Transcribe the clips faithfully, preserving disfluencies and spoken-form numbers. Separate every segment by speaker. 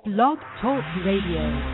Speaker 1: Blog Talk Radio.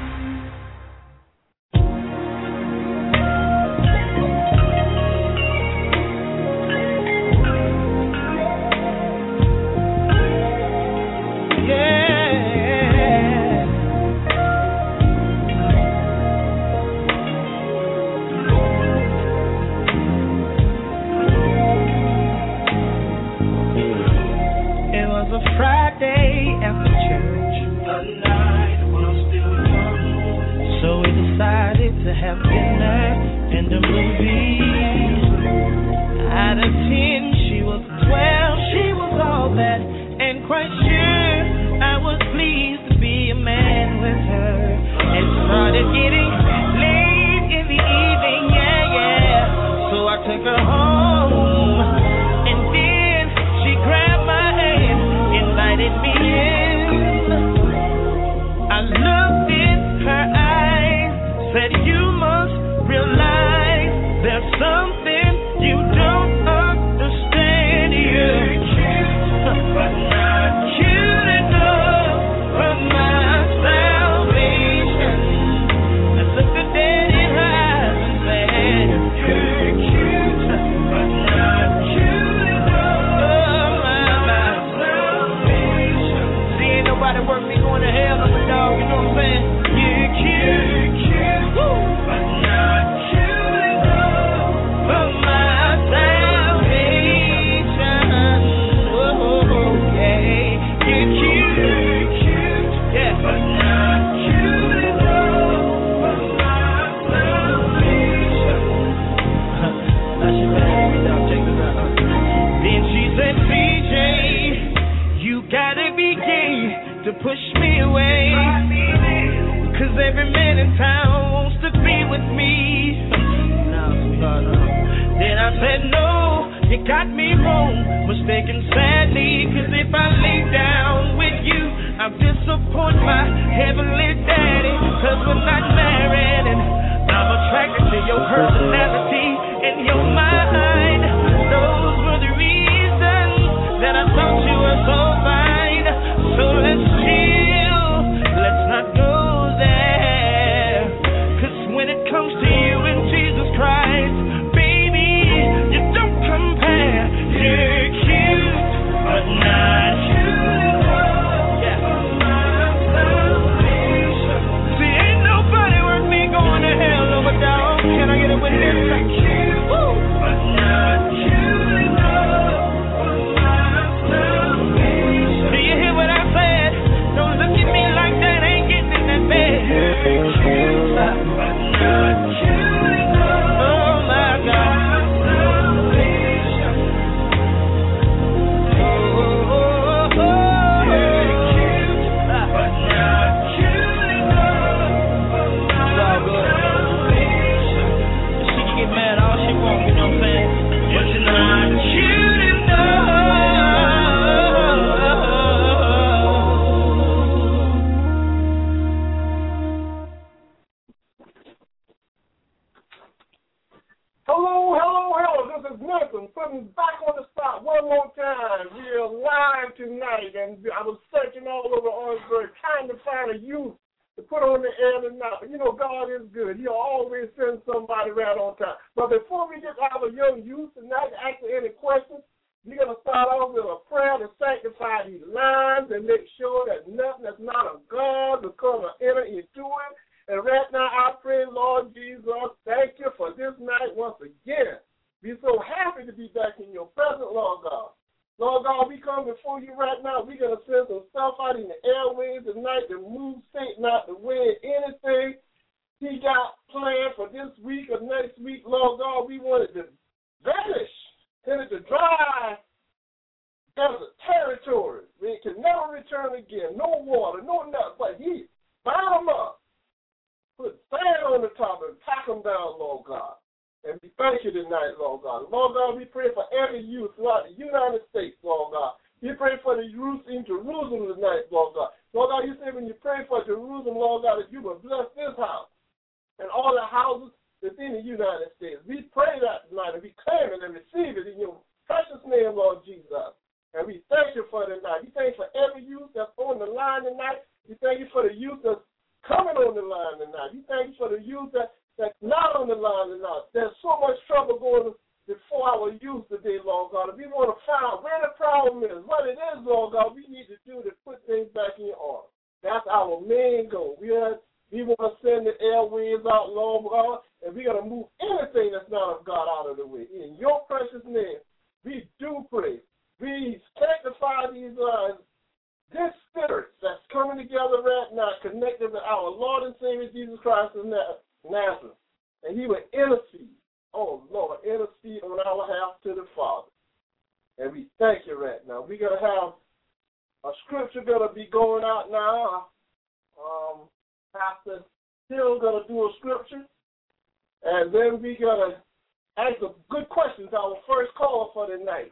Speaker 2: And we thank you for tonight. We thank you for every youth that's on the line tonight. We thank you for the youth that's coming on the line tonight. We thank you for the youth that, that's not on the line tonight. There's so much trouble going before our youth today, Lord God. If we want to find out where the problem is, what it is, Lord God, we need to do to put things back in order. That's our main goal. We are, we want to send the airwaves out, Lord God, and we're going to move anything that's not of God out of the way. In your precious name, we do pray. We sanctify these lines. This spirit that's coming together right now, connected to our Lord and Savior Jesus Christ of Nazareth, and he will intercede. Oh, Lord, intercede on our behalf to the Father. And we thank you right now. We're going to have a scripture going to be going out now. Um, Pastor Hill going to do a scripture. And then we're going to ask a good question to our first caller for the night.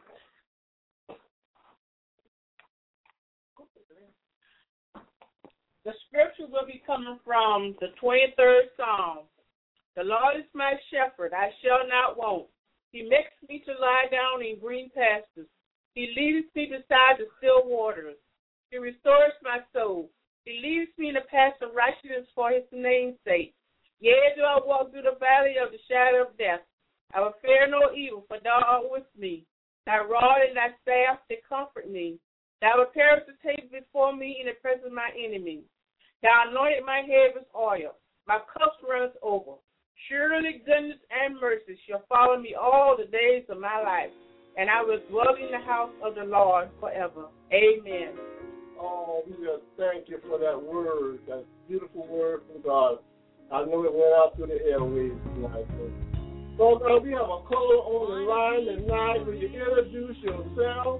Speaker 3: The scripture will be coming from the twenty-third Psalm. The Lord is my shepherd, I shall not want. He makes me to lie down in green pastures. He leads me beside the still waters. He restores my soul. He leads me in the path of righteousness for his name's sake. Yea, do I walk through the valley of the shadow of death, I will fear no evil, for thou art with me. Thy rod and thy staff, they comfort me. Thou preparest the table before me in the presence of my enemies. Thou anointed my head with oil. My cup runneth over. Surely goodness and mercy shall follow me all the days of my life, and I will dwell in the house of the Lord forever. Amen.
Speaker 2: Oh, we just thank you for that word, that beautiful word from God. I know it went out through the airwaves tonight. So, God, we have a caller on the line tonight. Will you introduce yourself?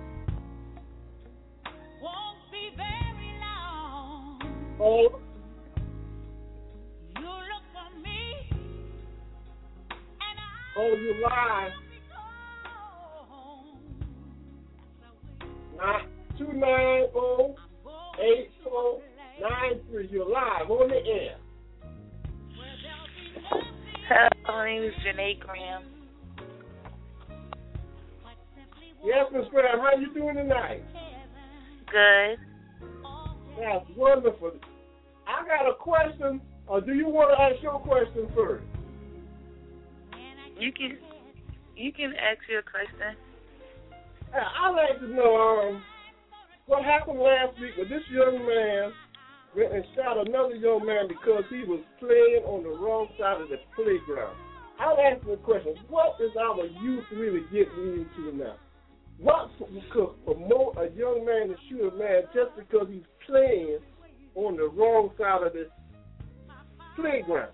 Speaker 4: Won't be very long.
Speaker 2: Oh.
Speaker 4: You look for me, and I
Speaker 2: Oh, you live. Nine two nine zero eight four nine three. You're live on the air.
Speaker 5: Hello, my name is Janae Graham.
Speaker 2: Yes, Miss Graham, how you doing tonight?
Speaker 5: Good.
Speaker 2: That's wonderful. I got a question, or do you want to ask your question first?
Speaker 5: You can, you can ask your question.
Speaker 2: I'd like to know um, what happened last week with this young man went and shot another young man because he was playing on the wrong side of the playground. I'll ask you a question. What is our youth really getting into now? What could promote a young man to shoot a man just because he's playing on the wrong side of the playground?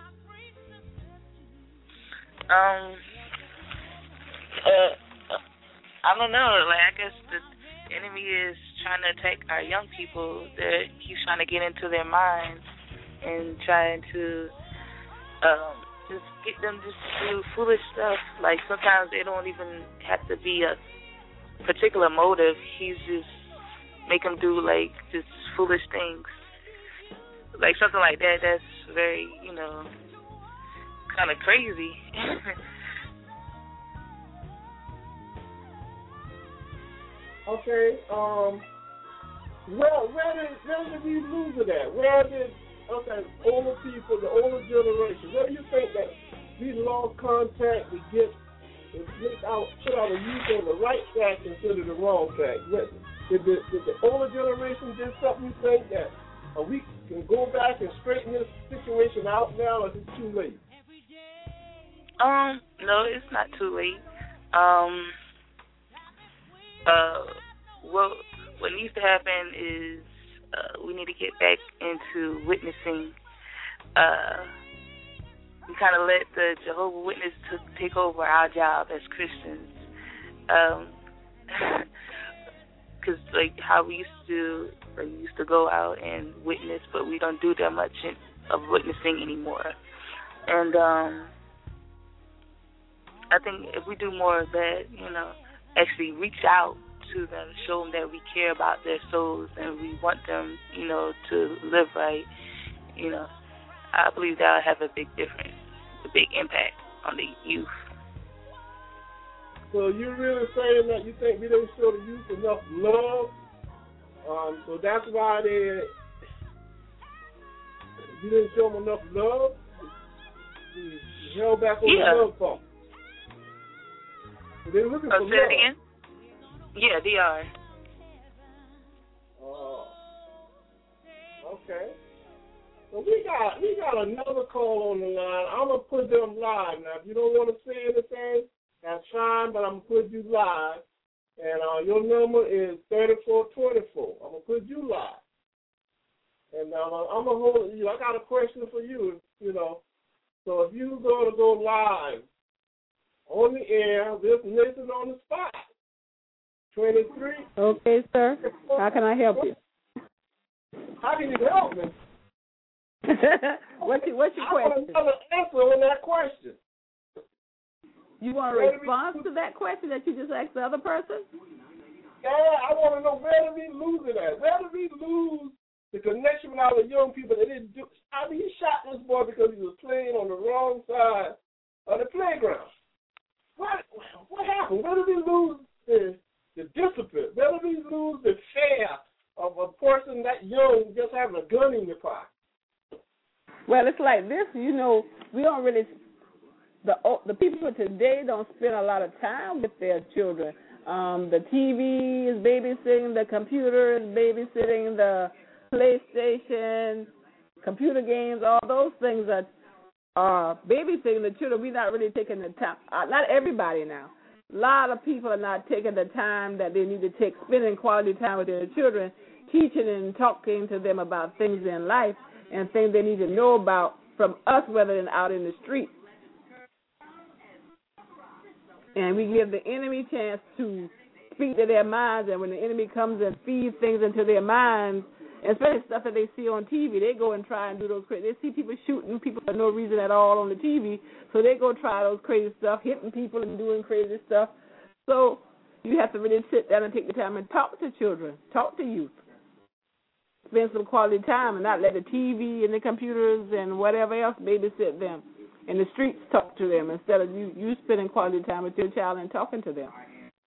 Speaker 5: Um, uh, I don't know. Like, I guess the enemy is trying to attack our young people. That he's trying to get into their minds and trying to um, just get them just to do foolish stuff. Like, sometimes they don't even have to be a particular motive. He's just make them do, like, just foolish things. Like, something like that, that's very, you know, kind of crazy.
Speaker 2: Okay, um, where, where did, where did we lose it at? Where did, okay, older people, the older generation, where do you think that we lost contact to get, to get out, put our youth on the right track instead of the wrong track? Did the, did the older generation do something you think that uh, we can go back and straighten this situation out now, or is it too late?
Speaker 5: Um, no, it's not too late. Um, uh, well, what needs to happen is uh, we need to get back into witnessing. Uh, we kind of let the Jehovah's Witness to take over our job as Christians. Um, because like how we used to, like, we used to go out and witness, but we don't do that much in, of witnessing anymore. And um, I think if we do more of that, you know, actually reach out to them, show them that we care about their souls and we want them, you know, to live right, you know, I believe that will have a big difference, a big impact on the youth.
Speaker 2: So you're really saying that you think we don't show the youth enough love, um, so that's why they're you didn't show them enough love. You held back on
Speaker 5: yeah.
Speaker 2: the love part. So they're looking
Speaker 5: oh,
Speaker 2: for
Speaker 5: say
Speaker 2: love.
Speaker 5: it again? Yeah, they are.
Speaker 2: Oh. Okay. So we got we got another call on the line. I'm gonna put them live now. If you don't want to say anything, that's fine. But I'm gonna put you live, and uh, your number is thirty-four twenty-four. I'm gonna put you live, and uh, I'm gonna hold you. I got a question for you. You know, so if you gonna go live on the air, just listen on the spot. twenty-three.
Speaker 6: Okay, sir. How can I help you?
Speaker 2: How can you help me?
Speaker 6: what's, your, what's your
Speaker 2: I
Speaker 6: question?
Speaker 2: I want another answer on that question.
Speaker 6: You want a response to that question that you just asked the other person?
Speaker 2: Yeah, I want to know where did we lose it at? Where did we lose the connection with our young people that didn't do? I mean, he shot this boy because he was playing on the wrong side of the playground. What what happened? Where did we lose the, the discipline? Where did we lose the fear of a person that young just having a gun in your pocket?
Speaker 6: Well, it's like this, you know, we don't really, the the people today don't spend a lot of time with their children. Um, the T V is babysitting, the computer is babysitting, the PlayStation, computer games, all those things are, are babysitting the children. We're not really taking the time, uh, not everybody now. A lot of people are not taking the time that they need to take, spending quality time with their children, teaching and talking to them about things in life and things they need to know about from us rather than out in the street. And we give the enemy a chance to speak to their minds, and when the enemy comes and feeds things into their minds, especially stuff that they see on T V, they go and try and do those crazy. They see people shooting people for no reason at all on the T V, so they go try those crazy stuff, hitting people and doing crazy stuff. So you have to really sit down and take the time and talk to children, talk to youth. Spend some quality time and not let the T V and the computers and whatever else babysit them. And the streets talk to them instead of you, you spending quality time with your child and talking to them.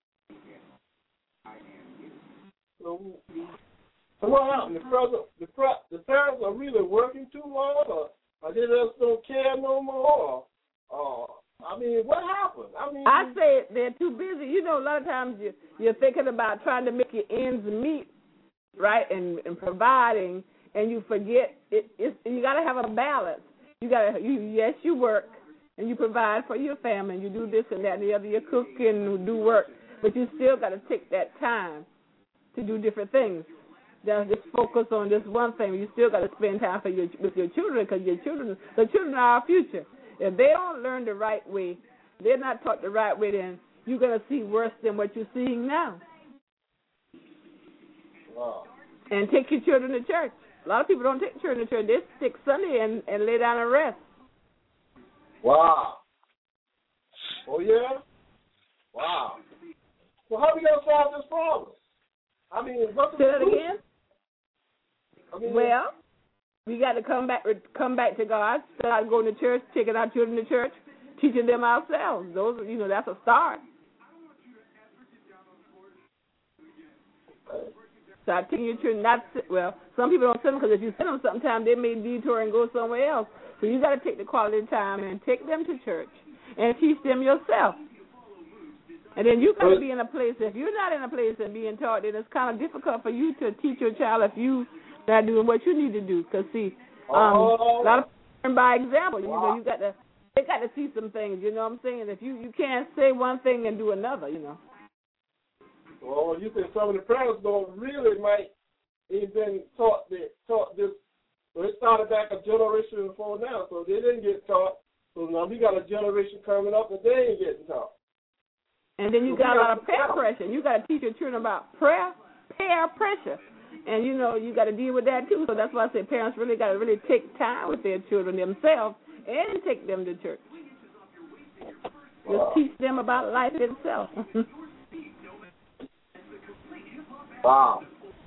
Speaker 2: So, so what happened? The, brother, the, the parents are really working too hard, or, or they just don't care no more? Or, I mean, what happened? I mean,
Speaker 6: I say they're too busy. You know, a lot of times you, you're thinking about trying to make your ends meet, right, and, and providing, and you forget it. It's, you got to have a balance. You got to, you, yes, you work, and you provide for your family, and you do this and that and the other. You cook and do work, but you still got to take that time to do different things. Don't just focus on this one thing. You still got to spend time for your, with your children, because your children, the children are our future. If they don't learn the right way, they're not taught the right way, then you're going to see worse than what you're seeing now.
Speaker 2: Wow.
Speaker 6: And take your children to church. A lot of people don't take children to church. They stick Sunday and, and lay down and rest.
Speaker 2: Wow. Oh, yeah? Wow. So how are we going to solve this problem? I mean, what's the
Speaker 6: Say that again?
Speaker 2: I mean,
Speaker 6: well, we got to come back come back to God, start going to church, taking our children to church, teaching them ourselves. Those, you know, that's a start. Start taking your children, not, well, some people don't send them because if you send them sometimes they may detour and go somewhere else. So you got to take the quality time and take them to church and teach them yourself. And then you got to be in a place, if you're not in a place and being taught, then it's kind of difficult for you to teach your child if you not doing what you need to do. Because, see, um,
Speaker 2: oh.
Speaker 6: a lot of people learn by example. You
Speaker 2: wow.
Speaker 6: know, you got to, they got to see some things, you know what I'm saying? If you, you can't say one thing and do another, you know.
Speaker 2: Well, you think some of the parents don't really might even taught the, taught this. So it started back a generation before now, so they didn't get taught. So now we got a generation coming up and they ain't getting taught.
Speaker 6: And then you got a lot of peer pressure. You got to teach your children about prayer, peer pressure. And, you know, you got to deal with that, too. So that's why I say parents really got to really take time with their children themselves and take them to church.
Speaker 2: Wow.
Speaker 6: Just teach them about life itself.
Speaker 2: Wow.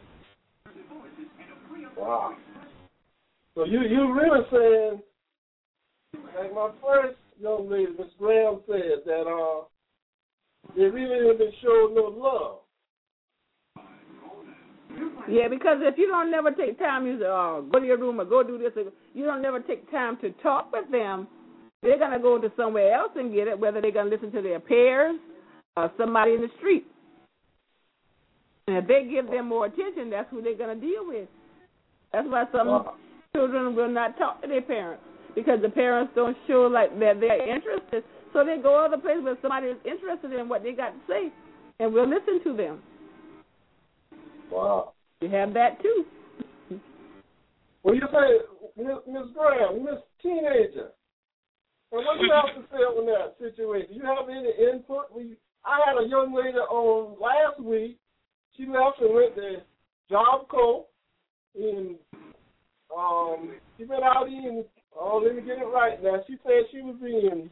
Speaker 2: Wow. So you you really saying, like my first young lady, Miss Graham, said that uh they really didn't show no love.
Speaker 6: Yeah, because if you don't never take time, you say, oh, go to your room or go do this. You don't never take time to talk with them, they're going to go to somewhere else and get it, whether they're going to listen to their peers or somebody in the street. And if they give them more attention, that's who they're going to deal with. That's why some wow. children will not talk to their parents, because the parents don't show like that they're interested. So they go other places where somebody is interested in what they got to say, and we'll listen to them.
Speaker 2: Wow.
Speaker 6: You have that too.
Speaker 2: Well, you say, Miz Graham, Miss Teenager, and what do you have to say on that situation? You have any input? We, I had a young lady on last week. She left and went to Job Corps, and um, she went out in, oh, let me get it right now. She said she was in,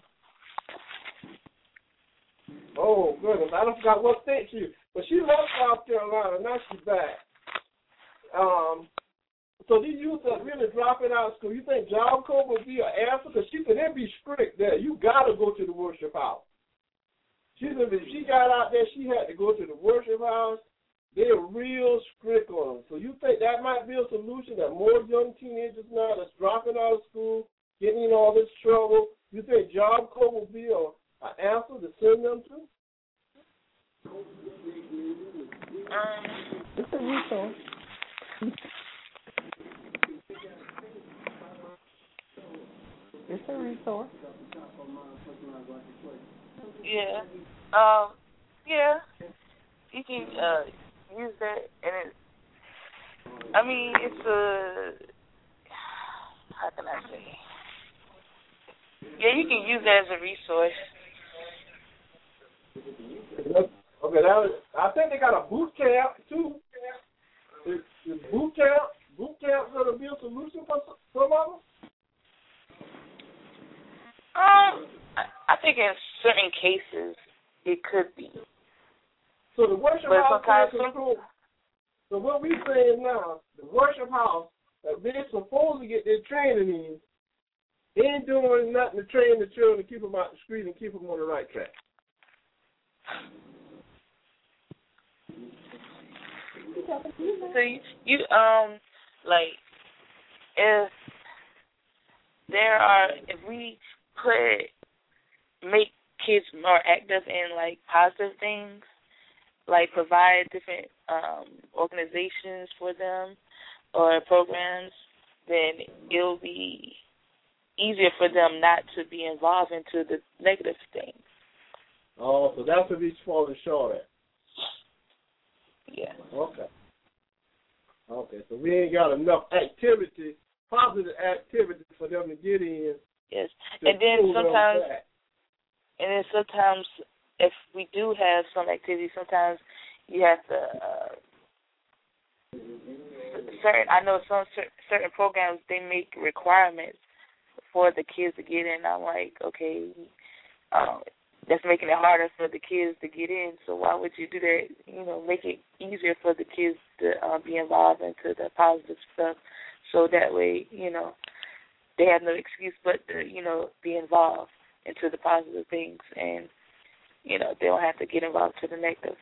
Speaker 2: oh, goodness, I don't forgot what state she was. But she left South Carolina, now she's back. Um, so these youth are really dropping out of school. You think Job Corps would be an answer? Because she said they'd be strict there. You got to go to the worship house. She said if she got out there, she had to go to the worship house. They're real strict on them. So you think that might be a solution, that more young teenagers now that's dropping out of school, getting in all this trouble, you think Job Corps will be a, an answer to send them to?
Speaker 6: Um, it's a resource. It's a resource.
Speaker 5: Yeah. Um. Yeah. You can uh, use that, and it. I mean, it's a. How can I say? Yeah, you can use that as a resource.
Speaker 2: Okay, now I think they got a boot camp too. Is, is boot camp boot camp going to be a solution for some of them?
Speaker 5: Um, I, I think in certain cases it could be.
Speaker 2: So the worship
Speaker 5: but
Speaker 2: house
Speaker 5: sometimes
Speaker 2: can't control. So what we saying now, the worship house that they're supposed to get their training in, they ain't doing nothing to train the children to keep them out the street and keep them on the right track.
Speaker 5: So you, you um like if there are if we put make kids more active in like positive things, like provide different um organizations for them or programs, then it'll be easier for them not to be involved into the negative things.
Speaker 2: Oh, so that's what he's falling short at.
Speaker 5: Yeah.
Speaker 2: Okay. Okay, so we ain't got enough activity, positive activity for them to get in.
Speaker 5: Yes, and then sometimes, and then sometimes, if we do have some activity, sometimes you have to. Uh, certain, I know some certain programs they make requirements for the kids to get in. I'm like, okay, um, that's making it harder for the kids to get in. So why would you do that? You know, make it easier for the kids to uh, be involved into the positive stuff. So that way, you know, they have no excuse but to, you know, be involved into the positive things, and you know, they don't have to get involved to the negative.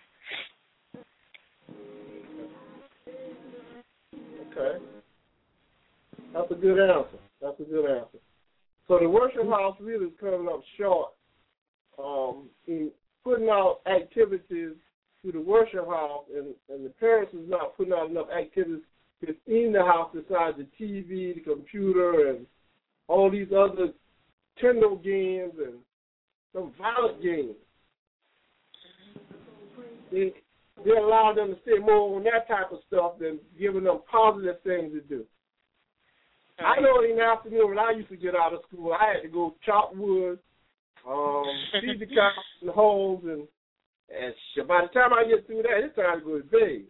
Speaker 2: Okay, that's a good answer. That's a good answer. So the worship house really is coming up short um, in putting out activities to the worship house, and, and the parents is not putting out enough activities in the house besides the T V, the computer, and all these other Nintendo games and some violent games. They, they allow them to stay more on that type of stuff than giving them positive things to do. I know in the afternoon when I used to get out of school, I had to go chop wood, um, feed the cows in the holes, and, and shit, by the time I get through that, it's time to go to bed.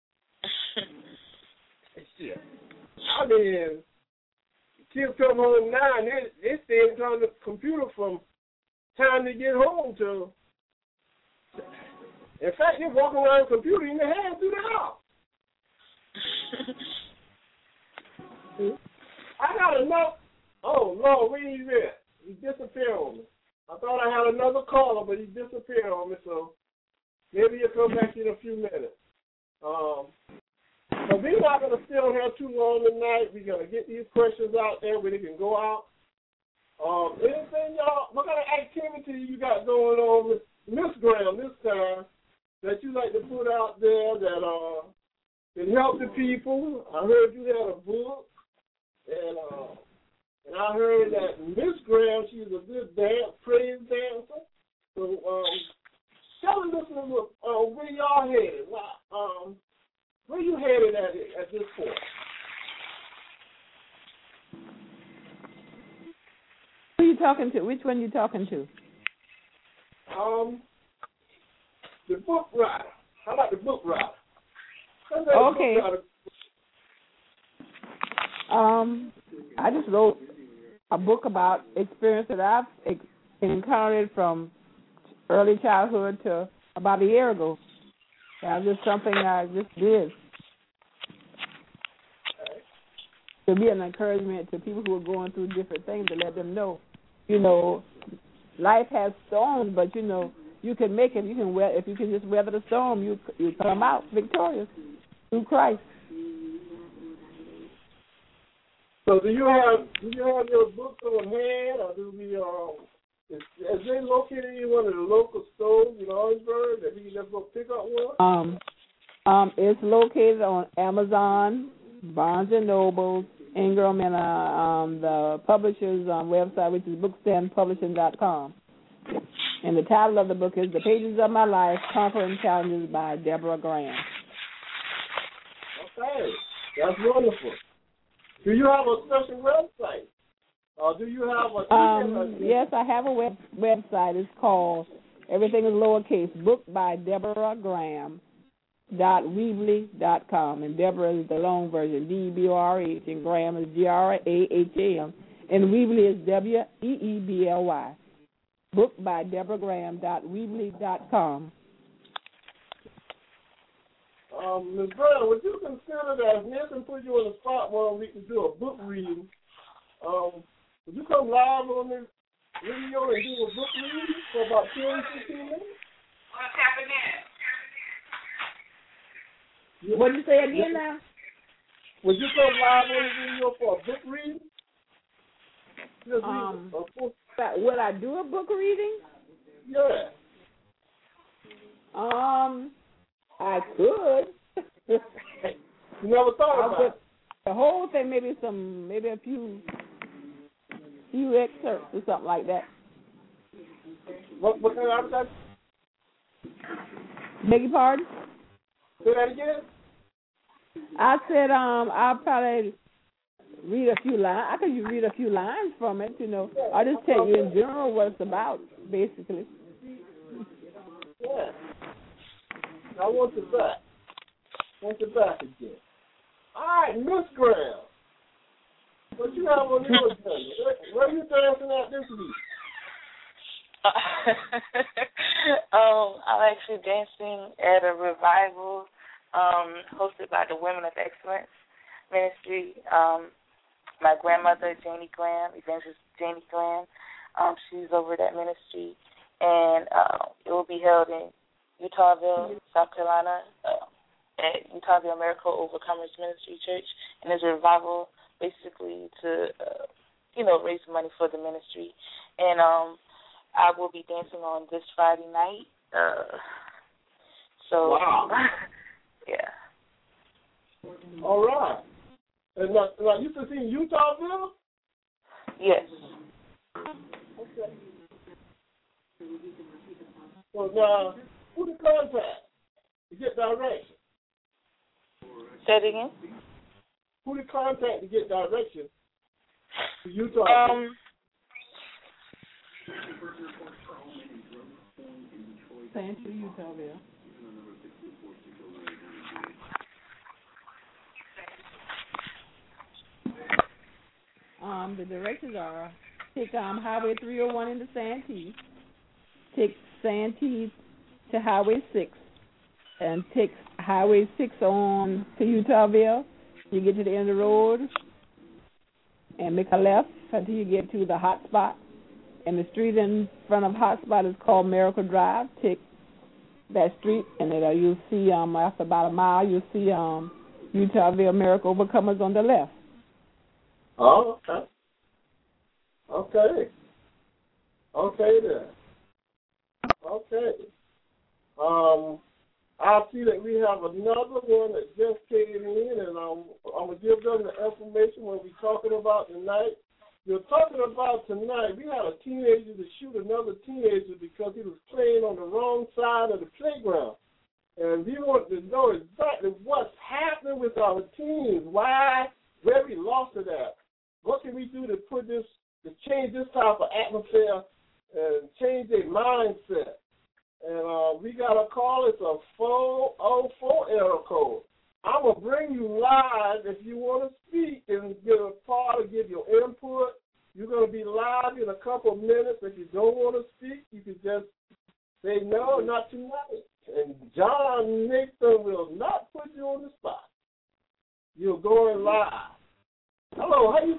Speaker 2: Shit. I mean, kids come home now and they, they stay in front of the computer from time to get home to. In fact, they walk around the computer in their hands through the house. I got enough. Oh, Lord, where he at? He disappeared on me. I thought I had another caller, but he disappeared on me, so maybe he'll come back in a few minutes. Um, But we're not going to stay on here too long tonight. We're going to get these questions out there where they can go out. Um, anything, y'all, what kind of activity you got going on with Miss Graham this time that you like to put out there that uh, can help the people? I heard you had a book, and uh, and I heard that Miss Graham, she's a good dance, praise dancer. So um, tell the listeners uh, where y'all headed. Um, where you headed at it at this point?
Speaker 6: Who are you talking to? Which one are you talking to?
Speaker 2: Um, the book writer. How about the book writer?
Speaker 6: Okay.
Speaker 2: Book writer.
Speaker 6: Um, I just wrote a book about experience that I've ex- encountered from early childhood to about a year ago. That was just something I just did to be an encouragement to people who are going through different things, to let them know, you know, life has storms, but you know you can make it. You can weather, if you can just weather the storm, you you come out victorious through Christ.
Speaker 2: So do you have do you have your books on hand, or do we um is, is they located in one of the local stores in Orangeburg that we can just go pick up one?
Speaker 6: Um, um, it's located on Amazon, Barnes and Noble, Ingram, and uh, um, the publisher's um, website, which is bookstand publishing dot com. And the title of the book is The Pages of My Life, Conquering Challenges by Deborah Graham.
Speaker 2: Okay, that's wonderful. Do you have a special website? Or do you have a...
Speaker 6: Um, yes, I have a web website. It's called, everything is lowercase, book by Deborah Graham dot weebly dot com. And Deborah is the long version, D E B O R H, and Graham is G R A H A M. And Weebly is W E E B L Y. book by Deborah Graham dot weebly dot com.
Speaker 2: Um, Miz Brown, would you consider that if Nathan put you on the spot where we can do a book reading, um, would you come live on this video and do a book reading for about ten, fifteen minutes?
Speaker 3: What's happening?
Speaker 6: What did you say again now?
Speaker 2: Would you come live on the video for a book reading? Just
Speaker 6: Um,
Speaker 2: read a book.
Speaker 6: Would I do a book reading?
Speaker 2: Yeah.
Speaker 6: Um, I could.
Speaker 2: You never thought about it?
Speaker 6: The whole thing, maybe some, maybe a few, few excerpts or something like that.
Speaker 2: What, what kind of advertising?
Speaker 6: Beg your pardon?
Speaker 2: Say that again?
Speaker 6: I said, um, I'll probably read a few lines. I could read a few lines from it, you know. I'll just tell you in general what it's about, basically.
Speaker 2: Yeah. I want you back. I want you back again. All right, Miss Graham. What you have on your agenda? Where, where are you dancing at this week?
Speaker 5: um, I'm actually dancing at a revival um, hosted by the Women of Excellence Ministry. Um, my grandmother, Janie Graham, Evangelist Janie Graham, um, she's over that ministry, and uh, it will be held in Utahville, South Carolina, uh, at Utahville Miracle Overcomers Ministry Church, and there's a revival basically to, uh, you know, raise money for the ministry. And um, I will be dancing on this Friday night. Uh, so,
Speaker 2: wow.
Speaker 5: Yeah.
Speaker 2: All right. And now, now you can see Utahville?
Speaker 5: Yes.
Speaker 2: Okay. So now, who to contact to get direction?
Speaker 5: Say it again?
Speaker 2: Who to contact to get direction to Utah?
Speaker 5: Um,
Speaker 6: Saying to Utahville. Um, the directions are take um, Highway three oh one into Santee, take Santee to Highway six, and take Highway six on to Utahville. You get to the end of the road and make a left until you get to the hot spot. And the street in front of hot spot is called Miracle Drive. Take that street, and then uh, you'll see um, after about a mile, you'll see um, Utahville Miracle Overcomers on the left.
Speaker 2: Oh, okay. Okay. Okay then. Okay. Um, I see that we have another one that just came in, and I'm, I'm going to give them the information what we're talking about tonight. We're talking about tonight, we had a teenager to shoot another teenager because he was playing on the wrong side of the playground. And we want to know exactly what's happening with our teens, why, where we lost it at. What can we do to put this, to change this type of atmosphere and change their mindset? And uh, we got a call. It's a four oh four error code. I'm going to bring you live if you want to speak and get a part or give your input. You're going to be live in a couple of minutes. If you don't want to speak, you can just say no, not tonight. And John Nathan will not put you on the spot. You're going live. Hello, how you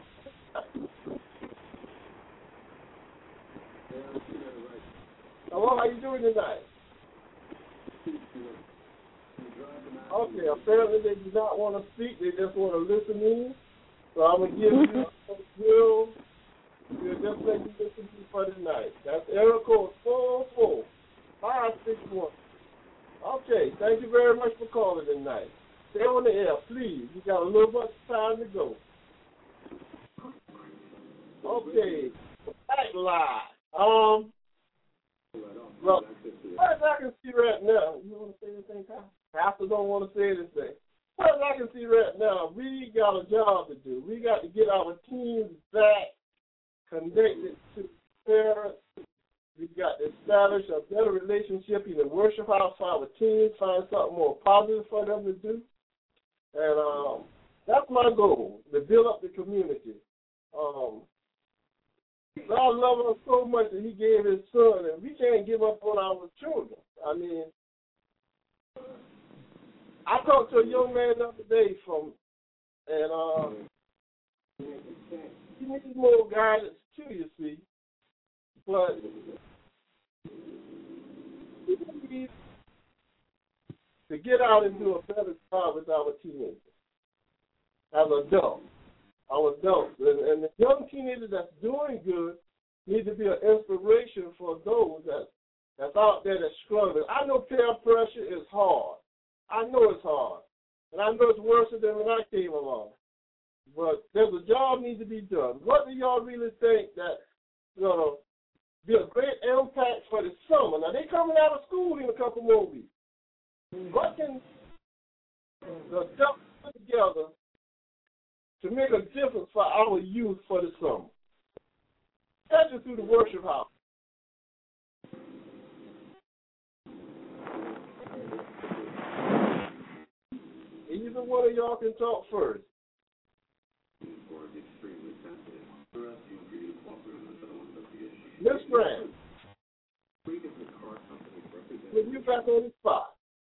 Speaker 2: Hello, how you doing tonight? Okay, apparently they do not want to speak. They just want to listen in. So I'm going to give you a will. We'll just let you listen to for tonight. That's area code four four five six one. Okay, thank you very much for calling tonight. Stay on the air, please. We got a little much time to go. Okay, back live. Um, well, as I can see right now, you want to say anything, Kyle? Pastor don't want to say anything. As I can see right now, we got a job to do. We got to get our teams back connected to parents. We've got to establish a better relationship in the worship house for our teams, find something more positive for them to do. And um, that's my goal, to build up the community. Um, God loves us so much that he gave his son, and we can't give up on our children. I mean, I talked to a young man the other day from, and uh, he needs more guidance too, you see. But we need to get out and do a better job with our teenagers as adults. Our adults. And, and the young teenagers that's doing good need to be an inspiration for those that, that's out there that's struggling. I know peer pressure is hard. I know it's hard. And I know it's worse than when I came along. But there's a job needs to be done. What do y'all really think that's going to be a great impact for the summer? Now, they're coming out of school in a couple more weeks. What can the adults put together to make a difference for our youth for the summer? Especially through the worship house. Either one of y'all can talk first. Miss Grant, put you back on the spot.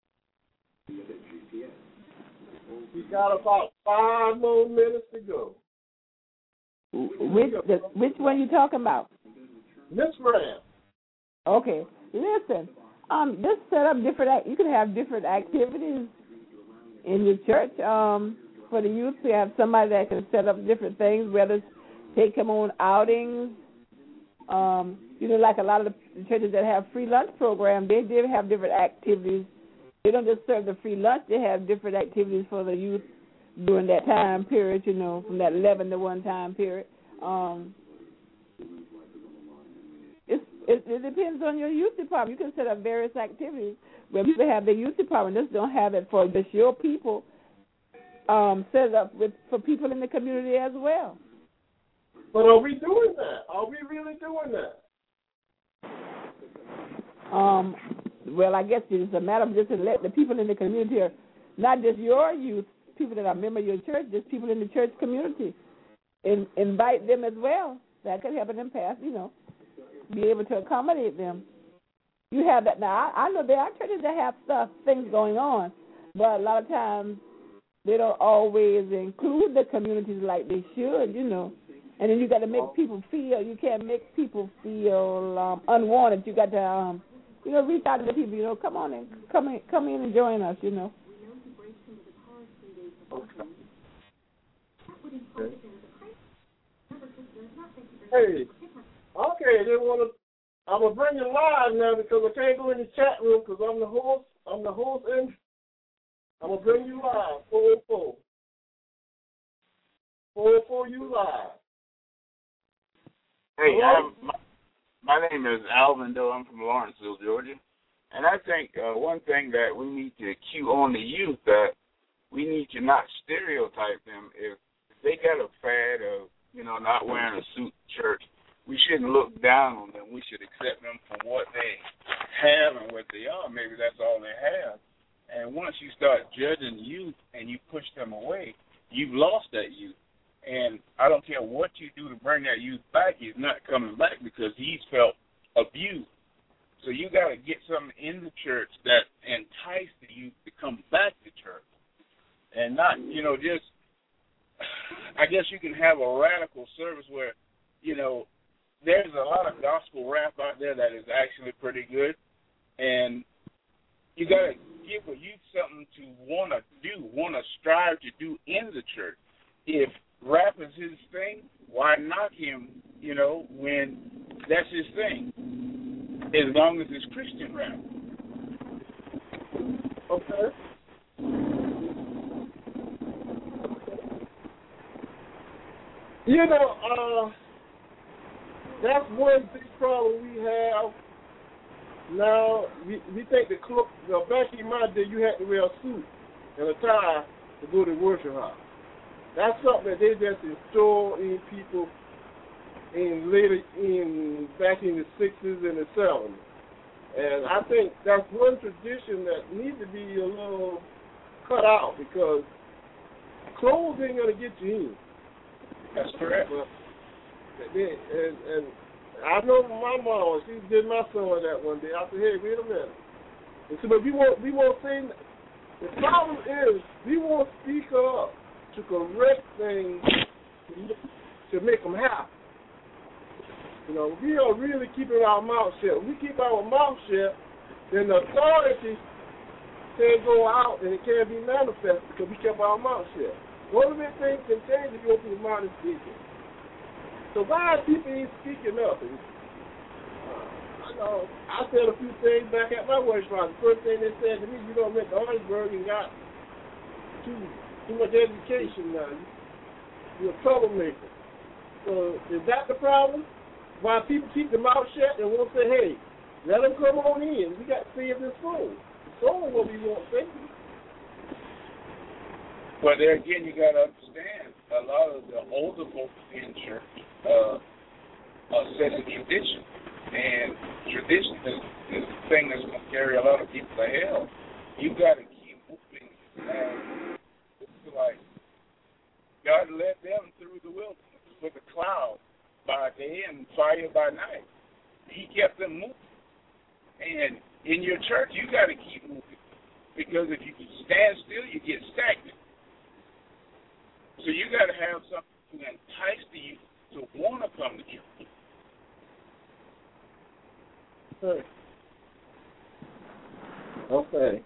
Speaker 2: We got about five more minutes to go.
Speaker 6: Which the, which one you talking about?
Speaker 2: Miss Grant.
Speaker 6: Okay, listen. Um, just set up different. You can have different activities in your church. Um, for the youth, to have somebody that can set up different things, whether it's take them on outings. Um, you know, like a lot of the churches that have free lunch program, they did have different activities. They don't just serve the free lunch; they have different activities for the youth during that time period. You know, from that eleven to one time period. Um, it's, it, it depends on your youth department. You can set up various activities where people have their youth department. Just don't have it for just your people. Um, set it up with for people in the community as well.
Speaker 2: But are we doing that? Are we really doing that?
Speaker 6: Um, well, I guess it's a matter of just to let the people in the community, not just your youth, people that are members of your church, just people in the church community, and invite them as well. That could help them pass, you know, be able to accommodate them. You have that now. I, I know there are churches that have stuff, things going on, but a lot of times they don't always include the communities like they should, you know. And then you got to make people feel. You can't make people feel um, unwanted. You got to, um, you know, reach out to the people. You know, come on in, come in, come in and join us. You know.
Speaker 2: Okay. Okay. Hey, okay, they want to. I'm gonna bring you live now because I can't go in the chat room because I'm the host. I'm the host, and I'm gonna bring you live. Four oh four. Four oh four, you live.
Speaker 7: Hey, I'm, my, my name is Alvin Doe. I'm from Lawrenceville, Georgia. And I think uh, one thing that we need to cue on the youth that we need to not stereotype them. If, if they got a fad of, you know, not wearing a suit to church, we shouldn't look down on them. We should accept them for what they have and what they are. Maybe that's all they have. And once you start judging youth and you push them away, you've lost that youth. And I don't care what you do to bring that youth back, he's not coming back because he's felt abused. So you got to get something in the church that entice the youth to come back to church. And not, you know, just, I guess you can have a radical service where, you know, there's a lot of gospel rap out there that is actually pretty good. And you got to give a youth something to want to do, want to strive to do in the church. If rap is his thing, why knock him, you know, when that's his thing, as long as it's Christian rap.
Speaker 2: Okay. You know, uh, that's one big problem we have now. We, we think the cloak, well, back in my day, you had to wear a suit and a tie to go to worship house. That's something that they just installed in people in later, in back in the sixties and the seventies. And I think that's one tradition that needs to be a little cut out because clothes ain't going to get you in.
Speaker 7: That's correct.
Speaker 2: But, and, and I know my mom, she did my son that one day. I said, hey, wait a minute. And so, but we won't, we won't say, the problem is we won't speak up to correct things to make them happen. You know, we are really keeping our mouth shut. If we keep our mouth shut, then the authority can't go out and it can't be manifested because we kept our mouth shut. One of the things can change if you open your mouth and speak it. So why are people ain't speaking up? And, uh, I know I said a few things back at my workshop. The first thing they said to me, you don't make the Orangeburg and got too too much education now. You're a troublemaker. So is that the problem? Why people keep their mouth shut and won't say, hey, let them come on in. We got to save this soul. The soul is what we want to say.
Speaker 7: But there again, you got to understand, a lot of the older folks in church uh, are set in tradition. And tradition is, is the thing that's going to carry a lot of people to hell. You got to keep moving. And it's like God led them through the wilderness with a cloud by day and fire by night. He kept them moving. And in your church, you got to keep moving. Because if you stand still, you get stagnant. So you got to have something to entice the youth to want to come to church.
Speaker 2: Okay. Okay.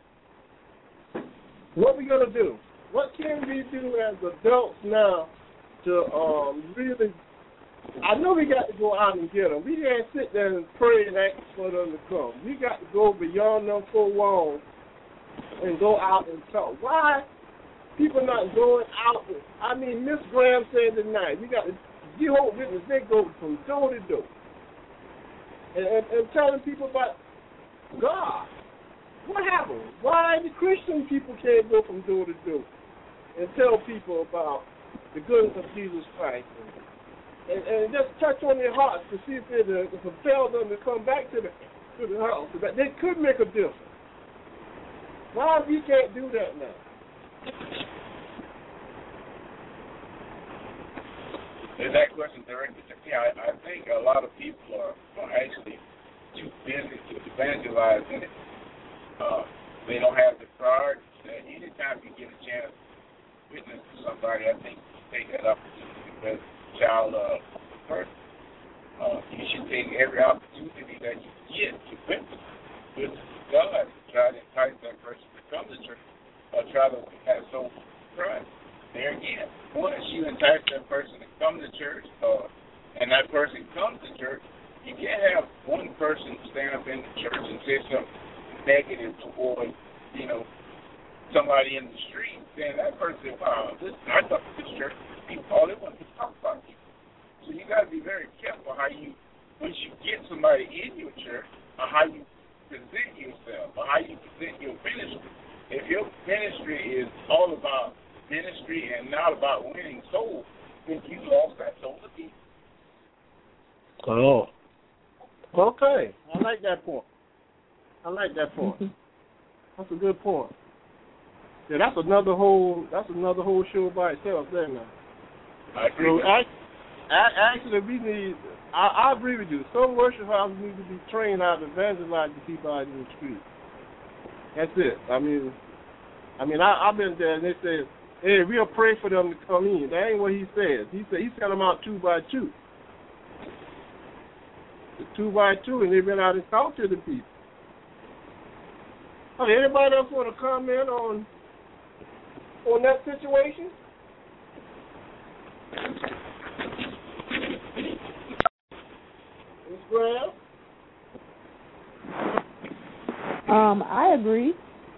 Speaker 2: What we gonna do? What can we do as adults now to um, really? I know we got to go out and get them. We can't sit there and pray and ask for them to come. We got to go beyond them four walls and go out and talk. Why people not going out? I mean, Miss Graham said tonight, we got to, Jehovah's Witnesses, they go from door to door and, and, and telling people about God. What happened? Why the Christian people can't go from door to door and tell people about the goodness of Jesus Christ? And, and just touch on their hearts to see if it uh, compel them to come back to the to the house. But they could make a difference. Why we can't do that now?
Speaker 7: Is that question directed to me? I, I think a lot of people are, are actually too busy to evangelize in it. Uh, they don't have the priority. Anytime you get a chance to witness to somebody, I think you take that opportunity because child uh, person. Uh, you should take every opportunity that you get to witness to God and try to entice that person to come to church or try to have so Christ. There again, once you entice that person to come to church, uh, and that person comes to church, you can't have one person stand up in the church and say something negative toward, you know, somebody in the street. Then that person, wow, this, I thought this church, people call it when they talk about you. So you got to be very careful how you, once you get somebody in your church, or how you present yourself, or how you present your ministry. If your ministry is all about ministry and not about winning souls, then you lost that soul to people.
Speaker 2: Oh. Okay. I like that point. I like that point. That's a good point. Yeah, that's another whole that's another whole show by itself there now.
Speaker 7: I agree.
Speaker 2: So, actually, we need, I, I agree with you. Some worship houses need to be trained how to evangelize the people out in the street. That's it. I mean, I mean, I, I've been there, and they say, hey, we'll pray for them to come in. That ain't what he says. He said he sent them out two by two. Two by two, and they've been out and talked to the people. Okay, anybody else want to comment on on that situation? Miz Graham?
Speaker 6: Um, I agree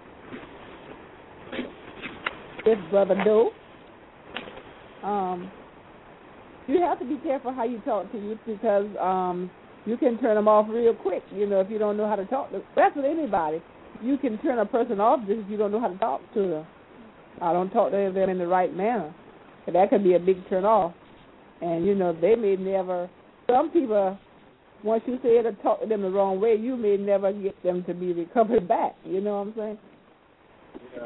Speaker 6: with Brother Doe. Um, you have to be careful how you talk to youth because um, you can turn them off real quick, you know, if you don't know how to talk to. That's with anybody. You can turn a person off just if you don't know how to talk to them. I don't talk to them in the right manner. But that could be a big turn off. And, you know, they may never, some people, once you say it or talk to them the wrong way, you may never get them to be recovered back. You know what I'm saying?
Speaker 2: Yeah.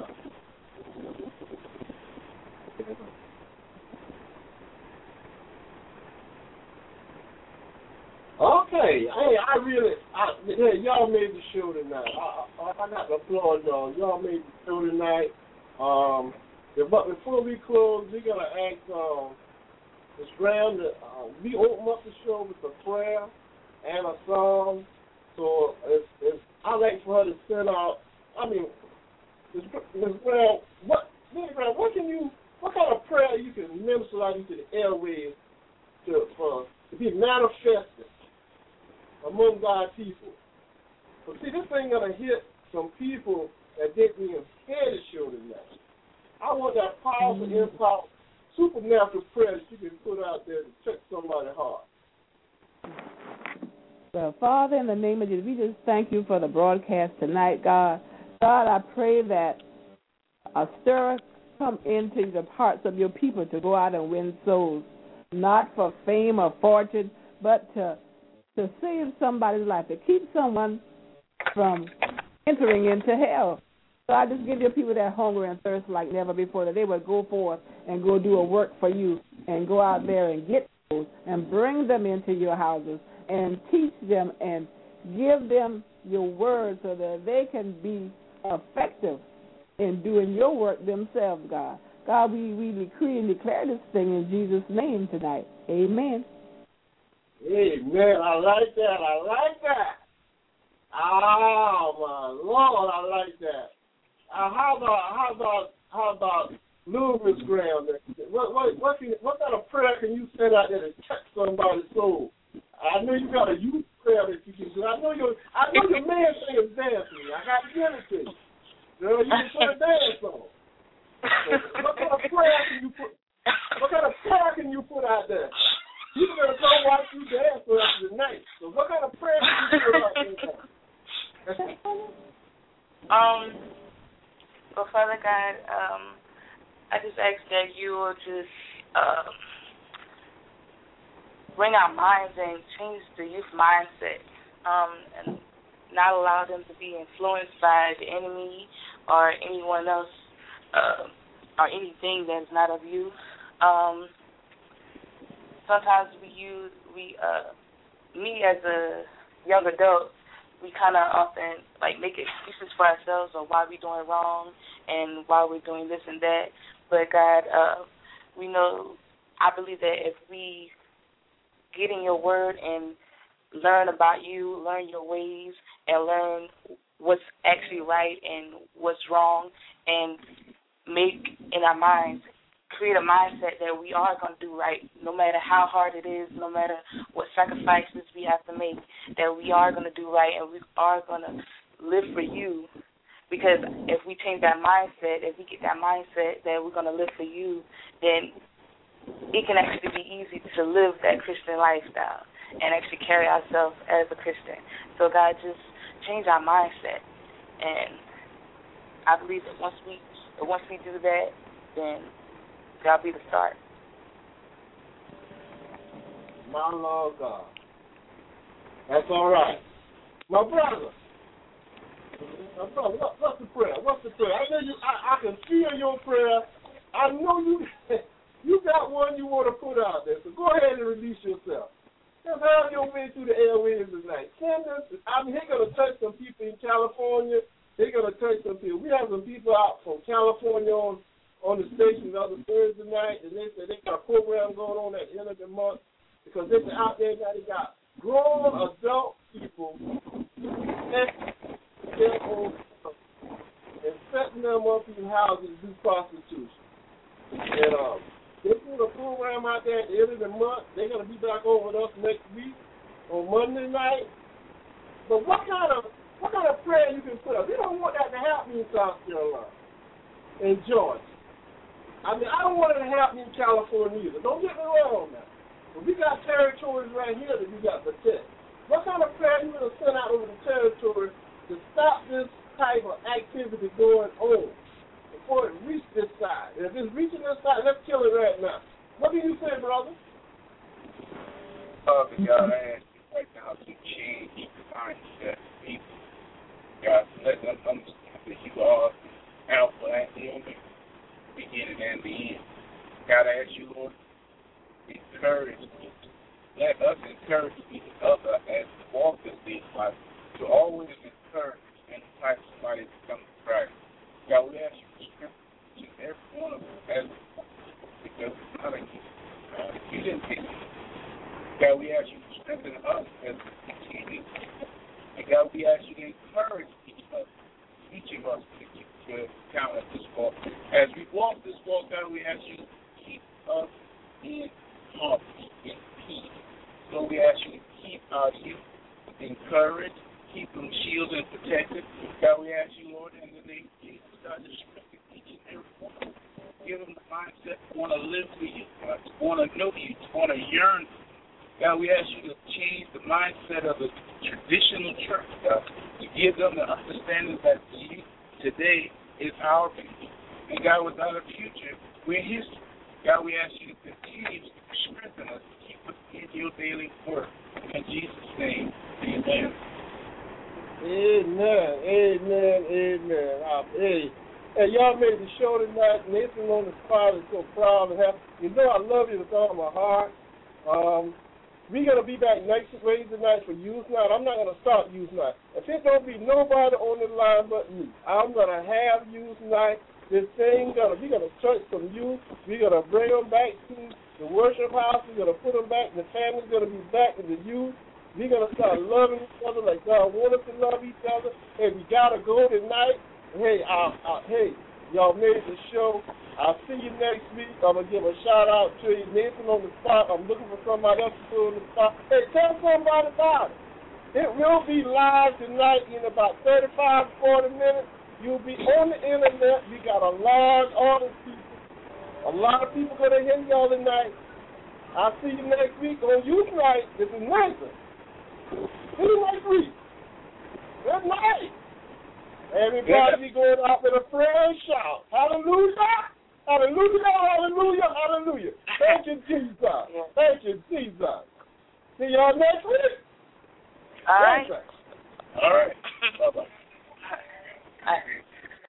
Speaker 2: Okay, hey, I really, I, yeah, y'all made the show tonight. I, I, I got to applaud y'all. Y'all made the show tonight. Um, but before we close, we're gonna ask um, Miz Graham to uh, we open up the show with a prayer and a song. So it's, it's, I like for her to send out. I mean, Miz Graham, what, Miz Graham, what can you, what kind of prayer you can minister out into the airwaves to for to be manifested among God's people? But see, this thing gonna hit some people that didn't even hear the show tonight. I want that powerful, mm-hmm. impulse, supernatural prayer that you can put out there to touch somebody's heart.
Speaker 6: Well, Father, in the name of Jesus, we just thank you for the broadcast tonight, God. God, I pray that a stir come into the hearts of your people to go out and win souls, not for fame or fortune, but to to save somebody's life, to keep someone from entering into hell. So I just give your people that hunger and thirst like never before, that they would go forth and go do a work for you and go out there and get those and bring them into your houses and teach them and give them your word so that they can be effective in doing your work themselves, God. God, we, we decree and declare this thing in Jesus' name tonight. Amen.
Speaker 2: Amen. I like that. I like that. Oh, my Lord, I like that. Uh, how about how about how about Louis Graham? What what what, can, what kind of prayer can you send out there to touch somebody's soul? I know you got a youth prayer that you can do. I know your I know your man thing is dancing. I got to give it to you. Girl, you can put a dance on. So what kind of prayer can you put? What kind of prayer can you put out there? People gonna go watch you dance for us tonight. So what kind of prayer can you put out there?
Speaker 5: um. Well, Father God, um, I just ask that you will just um, bring our minds and change the youth mindset, um, and not allow them to be influenced by the enemy or anyone else uh, or anything that is not of you. Um, sometimes we use we uh, me as a young adult. We kind of often, like, make excuses for ourselves or why we're doing wrong and why we're doing this and that. But, God, uh, we know, I believe that if we get in your word and learn about you, learn your ways, and learn what's actually right and what's wrong, and make in our minds, create a mindset that we are going to do right, no matter how hard it is, no matter what sacrifices we have to make, that we are going to do right and we are going to live for you. Because if we change that mindset, if we get that mindset that we're going to live for you, then it can actually be easy to live that Christian lifestyle and actually carry ourselves as a Christian. So God, just change our mindset. And I believe that once we once we do that, then that'll be the start.
Speaker 2: My Lord God. That's all right. My brother. My brother, what, what's the prayer? What's the prayer? I know you. I, I can feel your prayer. I know you. You got one you want to put out there. So go ahead and release yourself. Just have your way through the airwaves tonight. Send us. I mean, they're gonna touch some people in California. They're gonna touch some people. We have some people out from California on on the station the other Thursday night, and they said they got a program going on at the end of the month because they're out there now. They got grown adult people their own and setting them up in houses to do prostitution. And um, they put a program out there at the end of the month. They're going to be back over with us next week on Monday night. But what kind of what kind of prayer you can put up? We don't want that to happen in South Carolina, in Georgia. I mean, I don't want it to happen in California either. Don't get me wrong now. But we got territories right here that we got to protect. What kind of prayer you going to send out over the territory to stop this type of activity going on before it reaches this side? And if it's reaching this side, let's kill it right now. What do you say, brother?
Speaker 7: Father God, I ask you right now to change the mindset of people. God, let them understand that you are Alpha and the Omega, beginning and the end. God, I ask you, Lord, encourage me. Let us encourage each other as we walk this life to always encourage and invite somebody to come to Christ. God, we ask you to strengthen each and every one of us as we walk because it's not a you. Uh, you didn't pick it. God, we ask you to strengthen us as we continue. And God, we ask you to encourage each other, each of us to keep to count at this walk. As we walk this walk, God, we ask you to keep us in harmony, in peace. So we ask you to keep our youth encouraged, keep them shielded and protected. God, we ask you, Lord, in the name of Jesus, God, to strengthen each and every one. Give them the mindset to want to live for you, God, to want to know you, to want to yearn. God, we ask you to change the mindset of the traditional church, God, to give them the understanding that the youth today is our future. And God, without a future, we're history. God, we ask you to continue to strengthen us, to keep us in your daily work. In Jesus' name, amen.
Speaker 2: Amen, amen, amen. Uh, hey, hey, y'all made the show tonight. Nathan on the spot is so proud of him. You know I love you with all my heart. Um, we're going to be back next Wednesday night for Youth Night. I'm not going to start Youth Night. If there's going to be nobody on the line but me, I'm going to have Youth Night. This thing, gonna, we're going to touch some youth. We're going to bring them back to the worship house. We're going to put them back. The family's going to be back in the youth. We're going to start loving each other like God wants us to love each other. Hey, we got to go tonight. Hey, uh, uh, hey, y'all made the show. I'll see you next week. I'm going to give a shout-out to you. Nathan on the spot. I'm looking for somebody else to put on the spot. Hey, tell somebody about it. It will be live tonight in about thirty-five, forty minutes. You'll be on the internet. We got a large audience people. A lot of people going to hear y'all tonight. I'll see you next week on Youth Night. This is Nathan. See you next week. Good night. Everybody be going out with a prayer and shout. Hallelujah. Hallelujah. Hallelujah. Hallelujah. Thank you, Jesus. Thank you, Jesus. See y'all next week.
Speaker 5: All right.
Speaker 7: All right. Bye-bye.
Speaker 5: All right.